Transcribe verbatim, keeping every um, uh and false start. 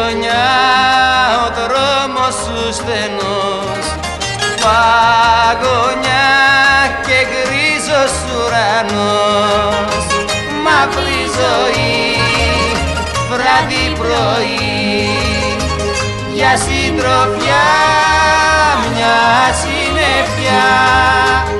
γειτονιά ο δρόμος σου στενός, παγωνιά και γκρίζος ουρανός, μαύρη ζωή βράδυ πρωί, για συντροφιά μια συννεφιά.